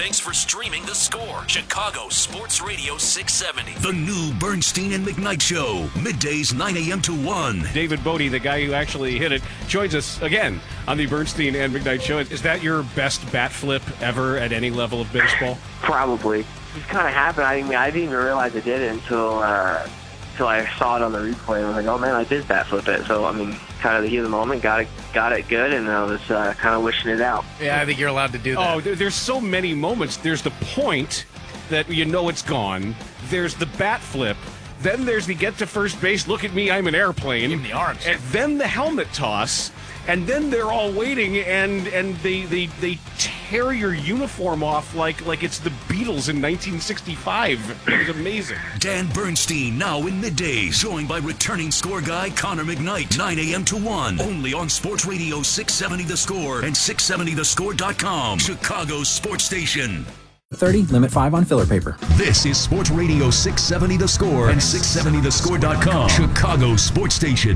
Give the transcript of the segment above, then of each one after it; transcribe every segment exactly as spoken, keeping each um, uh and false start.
Thanks for streaming The Score, Chicago Sports Radio six seventy. The new Bernstein and McKnight Show, middays nine a.m. to one. David Bodie, the guy who actually hit it, joins us again on the Bernstein and McKnight Show. Is that your best bat flip ever at any level of baseball? Probably. It just kind of happened. I mean, I didn't even realize I did it until uh, until I saw it on the replay. And I was like, oh man, I did bat flip it. So I mean, kind of the heat of the moment, got it, got it good, and I was uh, kind of wishing it out. Yeah, I think you're allowed to do that. Oh, there, there's so many moments. There's the point that you know it's gone. There's the bat flip. Then there's the get to first base, look at me, I'm an airplane. Give him the arms. And then the helmet toss. And then they're all waiting, and, and they, they they tear your uniform off like like it's the Beatles in nineteen sixty-five. It was amazing. Dan Bernstein now in middays, joined by returning score guy Connor McKnight, nine a.m. to one, only on Sports Radio six seventy The Score and six seventy the score dot com, Chicago's sports station. thirty, limit five on filler paper. This is Sports Radio six seventy The Score and six seventy the score dot com, Chicago's sports station.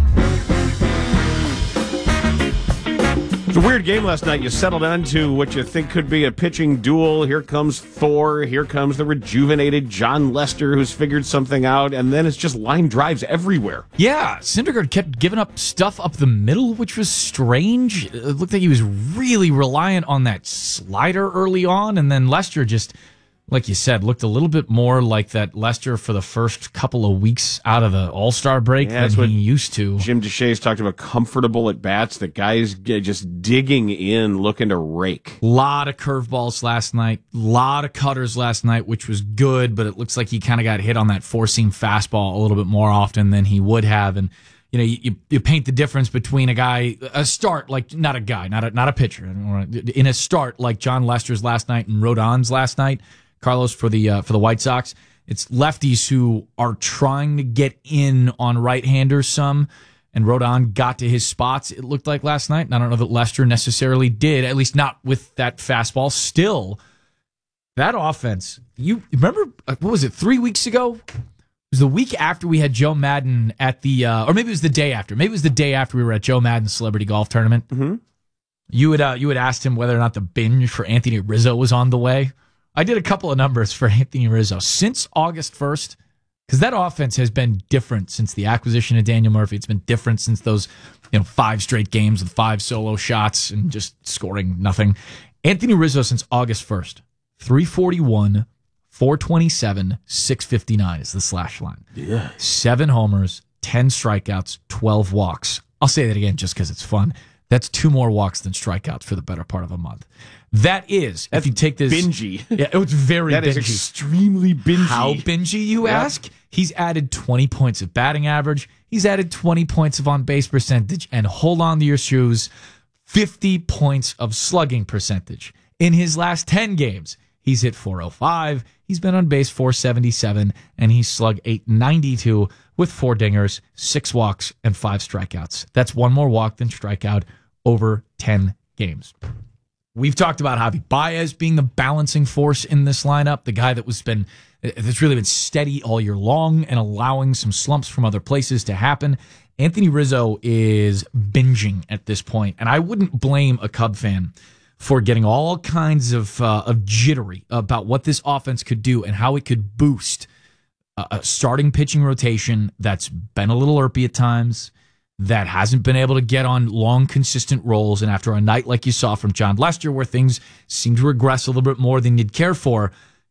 It's a weird game last night. You settled onto what you think could be a pitching duel. Here comes Thor. Here comes the rejuvenated John Lester, who's figured something out. And then it's just line drives everywhere. Yeah, Syndergaard kept giving up stuff up the middle, which was strange. It looked like he was really reliant on that slider early on. And then Lester just, like you said, looked a little bit more like that Lester for the first couple of weeks out of the All-Star break yeah, than he used to. Jim Deshaies talked about comfortable at bats. The guys get just digging in, looking to rake. A lot of curveballs last night. A lot of cutters last night, which was good, but it looks like he kind of got hit on that four-seam fastball a little bit more often than he would have. And you know, you, you paint the difference between a guy, a start, like, not a guy, not a, not a pitcher. In a start like John Lester's last night and Rodon's last night, Carlos, for the uh, for the White Sox, it's lefties who are trying to get in on right-handers some, and Rodon got to his spots, it looked like last night, and I don't know that Lester necessarily did, at least not with that fastball. Still, that offense, you remember, what was it, three weeks ago? It was the week after we had Joe Madden at the, uh, or maybe it was the day after. Maybe it was the day after we were at Joe Madden's Celebrity Golf Tournament. Mm-hmm. You had, uh, you had asked him whether or not the binge for Anthony Rizzo was on the way. I did a couple of numbers for Anthony Rizzo since August first, because that offense has been different since the acquisition of Daniel Murphy. It's been different since those, you know, five straight games with five solo shots and just scoring nothing. Anthony Rizzo since August first, three forty-one, four twenty-seven, six fifty-nine is the slash line. Yeah. Seven homers, ten strikeouts, twelve walks. I'll say that again just because it's fun. That's two more walks than strikeouts for the better part of a month. That is, That's if you take this... bingy. Yeah, it's very that bingy. That is extremely bingy. How bingy, you yeah. ask? He's added twenty points of batting average. He's added twenty points of on-base percentage. And hold on to your shoes, fifty points of slugging percentage. In his last ten games, he's hit four oh five. He's been on base four seventy-seven. And he's slugged eight ninety-two with four dingers, six walks, and five strikeouts. That's one more walk than strikeout over ten games. We've talked about Javi Baez being the balancing force in this lineup, the guy that was been that's really been steady all year long and allowing some slumps from other places to happen. Anthony Rizzo is binging at this point, and I wouldn't blame a Cub fan for getting all kinds of uh, of jittery about what this offense could do and how it could boost a, a starting pitching rotation that's been a little irpy at times, that hasn't been able to get on long, consistent rolls. And after a night like you saw from John Lester, where things seem to regress a little bit more than you'd care for,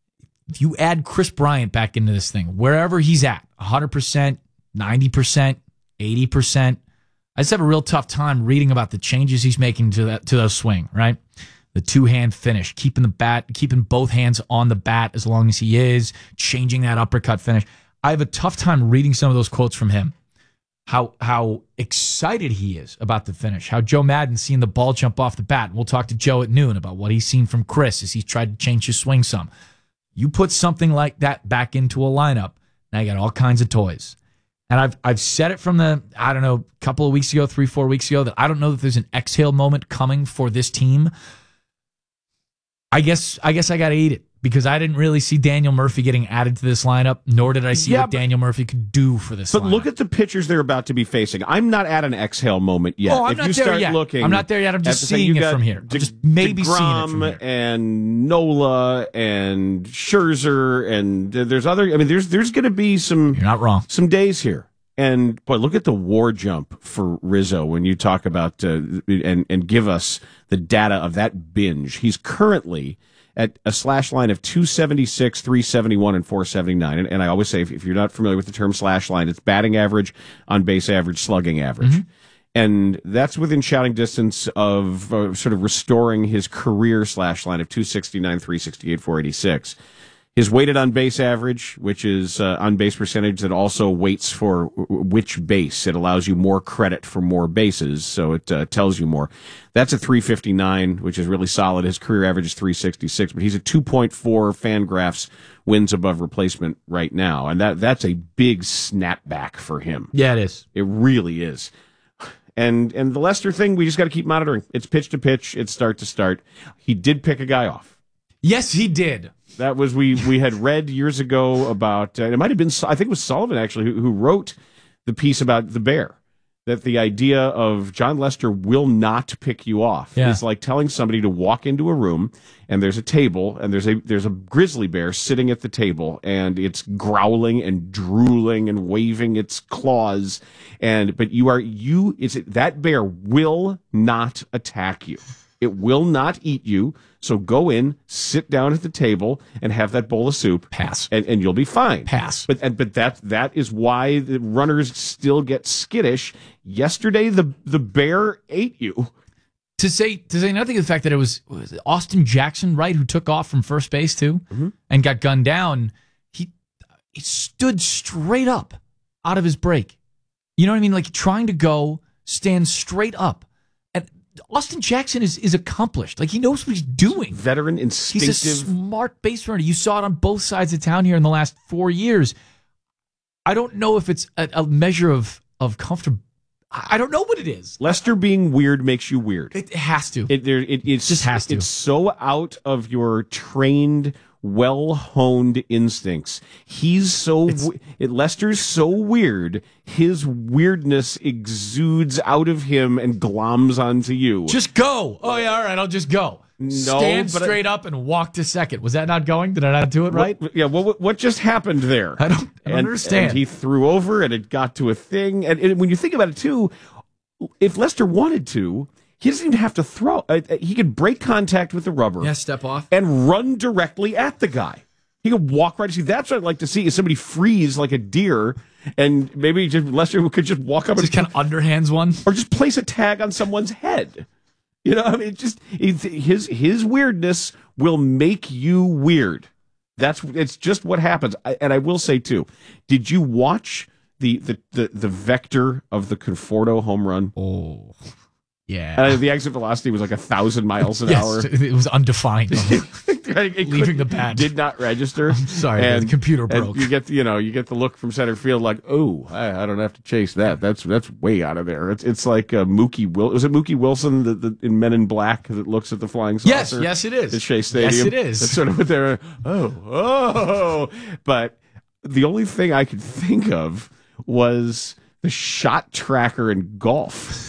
if you add Chris Bryant back into this thing, wherever he's at, one hundred percent, ninety percent, eighty percent, I just have a real tough time reading about the changes he's making to that to those swing, right? The two-hand finish, keeping the bat, keeping both hands on the bat as long as he is, changing that uppercut finish. I have a tough time reading some of those quotes from him. How how excited he is about the finish. How Joe Madden's seeing the ball jump off the bat. We'll talk to Joe at noon about what he's seen from Chris as he's tried to change his swing some. You put something like that back into a lineup, now you got all kinds of toys. And I've I've said it from the, I don't know, a couple of weeks ago, three, four weeks ago, that I don't know that there's an exhale moment coming for this team. I guess I guess I got to eat it, because I didn't really see Daniel Murphy getting added to this lineup, nor did I see Yeah, what but- Daniel Murphy could do for this But lineup. look at the pitchers they're about to be facing. I'm not at an exhale moment yet. Oh, I'm if not you there start yet. looking, I'm not there yet. I'm just at the thing, seeing you it got from here. I'm De- just maybe seeing it DeGrom from here. and Nola and Scherzer and there's other. I mean, there's there's going to be some. You're not wrong. Some days here. And boy, look at the war jump for Rizzo when you talk about uh, and and give us the data of that binge. He's currently at a slash line of two seventy-six, three seventy-one, and four seventy-nine. And, and I always say, if, if you're not familiar with the term slash line, it's batting average, on base average, slugging average. Mm-hmm. And that's within shouting distance of uh, sort of restoring his career slash line of two sixty-nine, three sixty-eight, four eighty-six. His weighted on base average, which is uh, on base percentage that also weights for which base. It allows you more credit for more bases, so it uh, tells you more. That's a three fifty-nine, which is really solid. His career average is three sixty-six, but he's at two point four Fangraphs wins above replacement right now, and that that's a big snapback for him. Yeah, it is. It really is. And and the Lester thing, we just got to keep monitoring. It's pitch to pitch. It's start to start. He did pick a guy off. Yes, he did. That was we we had read years ago about, uh, it might have been, I think it was Sullivan actually, who, who wrote the piece about the Bear, that the idea of John Lester will not pick you off. Yeah. It's like telling somebody to walk into a room and there's a table and there's a there's a grizzly bear sitting at the table and it's growling and drooling and waving its claws, and but you are you it's that bear will not attack you. It will not eat you. So go in, sit down at the table, and have that bowl of soup. Pass. And, and you'll be fine. Pass. But and, but that that is why the runners still get skittish. Yesterday, the the bear ate you. To say to say nothing of the fact that it was, was it Austin Jackson, right, who took off from first base too, mm-hmm. and got gunned down. He he stood straight up out of his break. You know what I mean? Like trying to go stand straight up. Austin Jackson is, is accomplished. Like, he knows what he's doing. Veteran, instinctive. He's a smart base runner. You saw it on both sides of town here in the last four years. I don't know if it's a, a measure of, of comfort. I don't know what it is. Lester being weird makes you weird. It has to. It, there, it it's, just has to. It's so out of your trained, well-honed instincts. He's so it, Lester's so weird. His weirdness exudes out of him and gloms onto you. Just go. Oh yeah, all right. I'll just go. No, Stand but straight I, up and walk to second. Was that not going? Did I not do it right? What, yeah. What what just happened there? I don't, I don't and, understand. And he threw over, and it got to a thing. And, and when you think about it too, if Lester wanted to, he doesn't even have to throw. Uh, he could break contact with the rubber. Yeah, step off. And run directly at the guy. He could walk right. See, that's what I'd like to see, is somebody freeze like a deer, and maybe just Lester could just walk up just and kind of underhands one. Or just place a tag on someone's head. You know, I mean, it just it, his his weirdness will make you weird. That's it's just what happens. I, and I will say, too, did you watch the, the, the, the vector of the Conforto home run? Oh, yeah. Uh, the exit velocity was like a thousand miles an yes, hour. It was undefined. it Leaving the bat. Did not register. I'm sorry, and, the computer broke. You get, you know, you get the look from center field like, oh, I, I don't have to chase that. That's that's way out of there. It's it's like uh, Mookie Wil. Was it Mookie Wilson the, the, in Men in Black that looks at the flying saucer? Yes, yes, it is. At Shea Stadium. Yes, it is. That's sort of what they're. Oh, oh. But the only thing I could think of was the shot tracker in golf.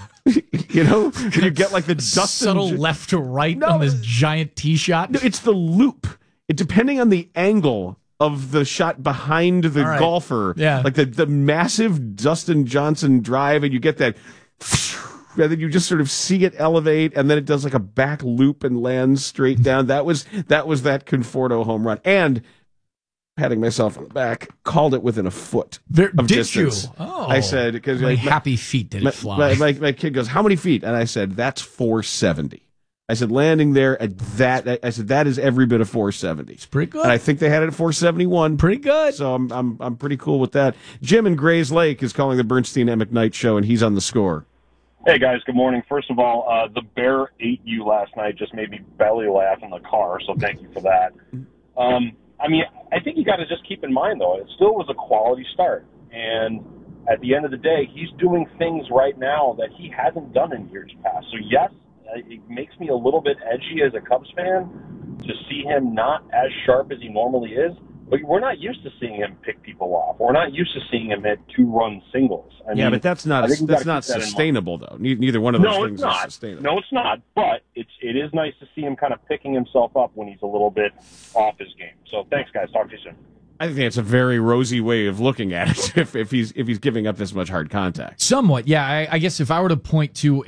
You know, when you get like the Dustin subtle J- left to right no, on this giant tee shot. No, it's the loop. It depending on the angle of the shot behind the right. golfer. Yeah, like the the massive Dustin Johnson drive, and you get that, and then you just sort of see it elevate, and then it does like a back loop and lands straight down. That was that was that Conforto home run, and. Patting myself on the back, called it within a foot there, of did distance. You? Oh, I said because how many like, happy feet did my, it fly? My, my, my kid goes, "How many feet?" And I said, "That's four seventy." I said, landing there at that. I said that is every bit of four seventy. It's pretty good. And I think they had it at four seventy-one. Pretty good. So I'm I'm I'm pretty cool with that. Jim in Grays Lake is calling the Bernstein and McKnight show, and he's on the score. Hey, guys, good morning. First of all, uh, the bear ate you last night just made me belly laugh in the car, so thank you for that. Um, I mean, I think you got to just keep in mind, though, it still was a quality start. And at the end of the day, he's doing things right now that he hasn't done in years past. So, yes, it makes me a little bit edgy as a Cubs fan, to see him not as sharp as he normally is. But we're not used to seeing him pick people off. We're not used to seeing him hit two-run singles. I yeah, mean, but that's not that's not that sustainable, though. Neither one of those no, things it's not. is sustainable. No, it's not. But it's it is nice to see him kind of picking himself up when he's a little bit off his game. So thanks, guys. Talk to you soon. I think it's a very rosy way of looking at it if, if he's if he's giving up this much hard contact. Somewhat, yeah. I, I guess if I were to point to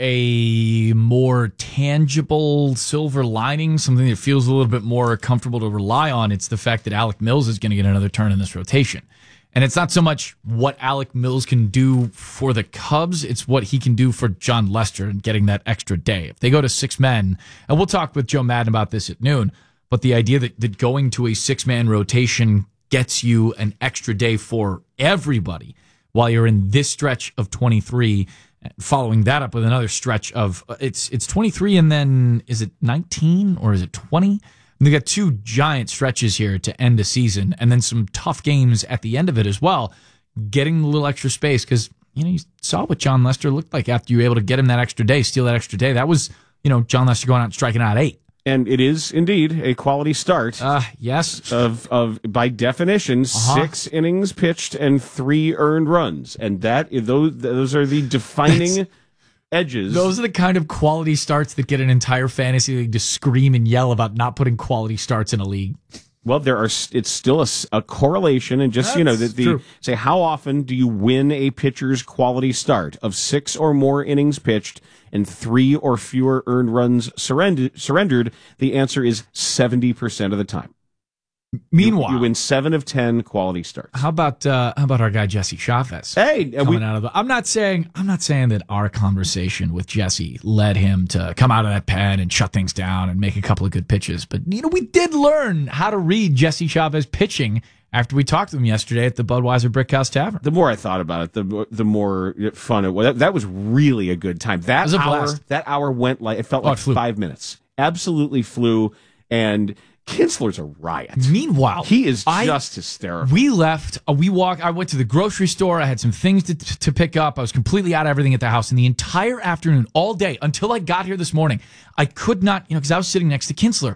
a more tangible silver lining, something that feels a little bit more comfortable to rely on, it's the fact that Alec Mills is going to get another turn in this rotation. And it's not so much what Alec Mills can do for the Cubs, it's what he can do for Jon Lester and getting that extra day. If they go to six men, and we'll talk with Joe Madden about this at noon, but the idea that, that going to a six-man rotation gets you an extra day for everybody while you're in this stretch of twenty-three, following that up with another stretch of it's it's twenty-three and then is it nineteen or is it twenty? And they got two giant stretches here to end the season and then some tough games at the end of it as well, getting a little extra space because you know you saw what Jon Lester looked like after you were able to get him that extra day, steal that extra day. That was, you know, Jon Lester going out and striking out eight. And it is indeed a quality start. Uh, yes. Of, of by definition, uh-huh. six innings pitched and three earned runs. And that those those are the defining edges. Those are the kind of quality starts that get an entire fantasy league to scream and yell about not putting quality starts in a league. Well, there are. It's still a, a correlation, and just That's you know, the, the say how often do you win a pitcher's quality start of six or more innings pitched and three or fewer earned runs surrendered? Surrendered. The answer is seventy percent of the time. Meanwhile, you, you win seven of ten quality starts. How about uh, how about our guy Jesse Chavez? Hey, coming we, out of the, I'm not saying I'm not saying that our conversation with Jesse led him to come out of that pen and shut things down and make a couple of good pitches. But you know, we did learn how to read Jesse Chavez pitching after we talked to him yesterday at the Budweiser Brickhouse Tavern. The more I thought about it, the the more fun it was. That, that was really a good time. That it was a hour, blast. that hour went like it felt oh, like it flew. five minutes. Absolutely flew. And Kinsler's a riot. Meanwhile, he is I, just hysterical. We left. Uh, we walked. I went to the grocery store. I had some things to, to pick up. I was completely out of everything at the house. And the entire afternoon, all day, until I got here this morning, I could not, you know, because I was sitting next to Kinsler.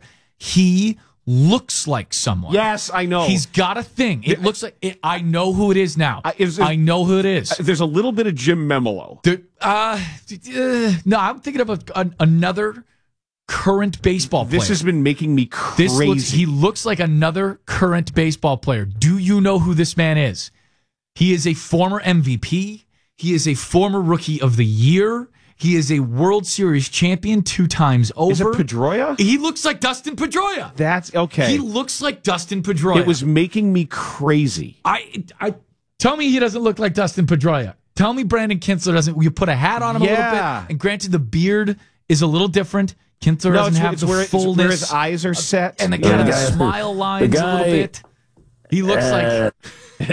He looks like someone. Yes, I know. He's got a thing. It looks like, it, I know who it is now. Uh, is, is, I know who it is. Uh, there's a little bit of Jim Memolo. There, uh, uh, no, I'm thinking of a, a, another current baseball player. This has been making me crazy. This looks, he looks like another current baseball player. Do you know who this man is? He is a former M V P. He is a former Rookie of the Year. He is a World Series champion two times over. Is it Pedroia? He looks like Dustin Pedroia. That's okay. He looks like Dustin Pedroia. It was making me crazy. I, I tell me he doesn't look like Dustin Pedroia. Tell me Brandon Kinsler doesn't. You put a hat on him yeah. a little bit. And granted, the beard is a little different. Kinsler no, doesn't it's, have it's the where, fullness. It's where his eyes are set. And the kind of the guy, smile lines guy, a little bit. He looks uh, like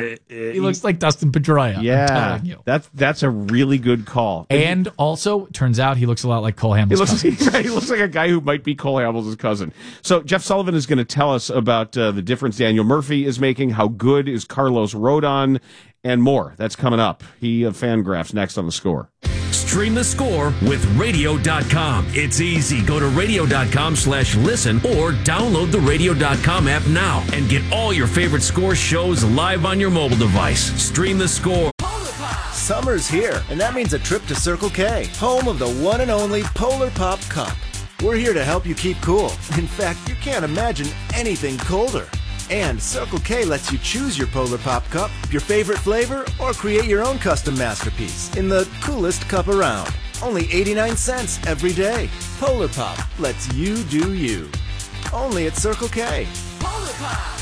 he looks like Dustin Pedroia. Yeah, I'm telling you. That's that's a really good call. And also, turns out he looks a lot like Cole Hamels. He looks, he looks like a guy who might be Cole Hamels' cousin. So Jeff Sullivan is going to tell us about uh, the difference Daniel Murphy is making, how good is Carlos Rodon, and more. That's coming up. He of Fangraphs next on The Score. Stream The Score with radio dot com. It's easy. Go to radio dot com slash listen or download the radio dot com app now and get all your favorite Score shows live on your mobile device. Stream The Score. Summer's here, and that means a trip to Circle K, home of the one and only Polar Pop Cup. We're here to help you keep cool. In fact, you can't imagine anything colder. And Circle K lets you choose your Polar Pop Cup, your favorite flavor, or create your own custom masterpiece in the coolest cup around. Only eighty-nine cents every day. Polar Pop lets you do you. Only at Circle K. Polar Pop!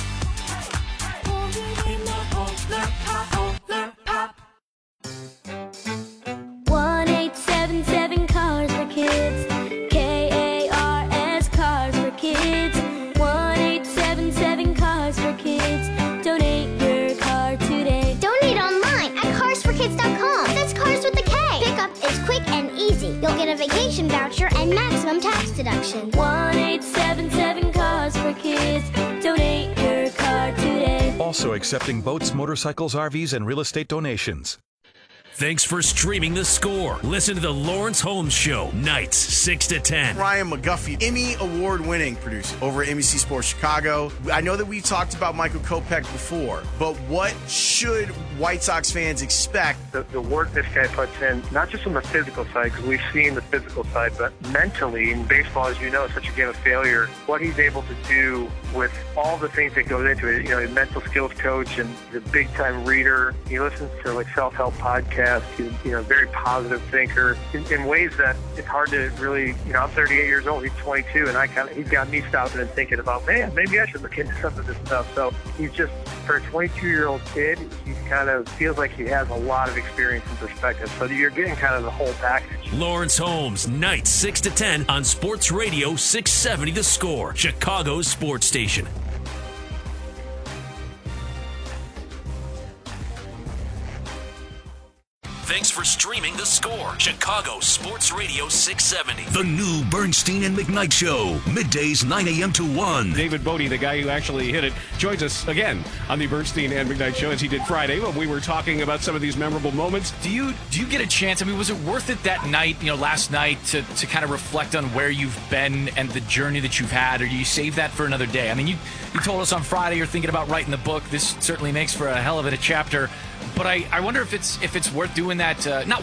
one eight seven seven Cars for Kids. K A R S Cars for Kids. one eight seven seven Cars for Kids. Donate your car today. Donate online at cars for kids dot com. That's Cars with a K. Pickup is quick and easy. You'll get a vacation voucher and maximum tax deduction. one eight seven seven Cars for Kids. Donate your car today. Also accepting boats, motorcycles, R Vs, and real estate donations. Thanks for streaming The Score. Listen to the Lawrence Holmes Show, nights six to ten. Ryan McGuffey, Emmy award-winning producer over at N B C Sports Chicago. I know that we talked about Michael Kopech before, but what should White Sox fans expect? The, the work this guy puts in, not just on the physical side, because we've seen the physical side, but mentally, in baseball, as you know, is such a game of failure. What he's able to do with all the things that goes into it, you know, a mental skills coach and he's a big-time reader. He listens to, like, self-help podcasts. He's, you know, a very positive thinker in, in ways that it's hard to really, you know, I'm thirty-eight years old, he's twenty-two, and I kind of, he's got me stopping and thinking about, man, maybe I should look into some of this stuff. So he's just, for a twenty-two-year-old kid, he kind of feels like he has a lot of experience and perspective. So you're getting kind of the whole package. Lawrence Holmes, nights six to ten on Sports Radio six seventy The Score, Chicago's sports station. Thanks for streaming The Score, Chicago Sports Radio six seventy. The new Bernstein and McKnight Show, middays nine a.m. to one. David Bodie, the guy who actually hit it, joins us again on the Bernstein and McKnight Show as he did Friday when we were talking about some of these memorable moments. Do you do you get a chance? I mean, was it worth it that night, you know, last night to, to kind of reflect on where you've been and the journey that you've had, or do you save that for another day? I mean, you, you told us on Friday you're thinking about writing the book. This certainly makes for a hell of a chapter. But I, I wonder if it's if it's worth doing that, uh, not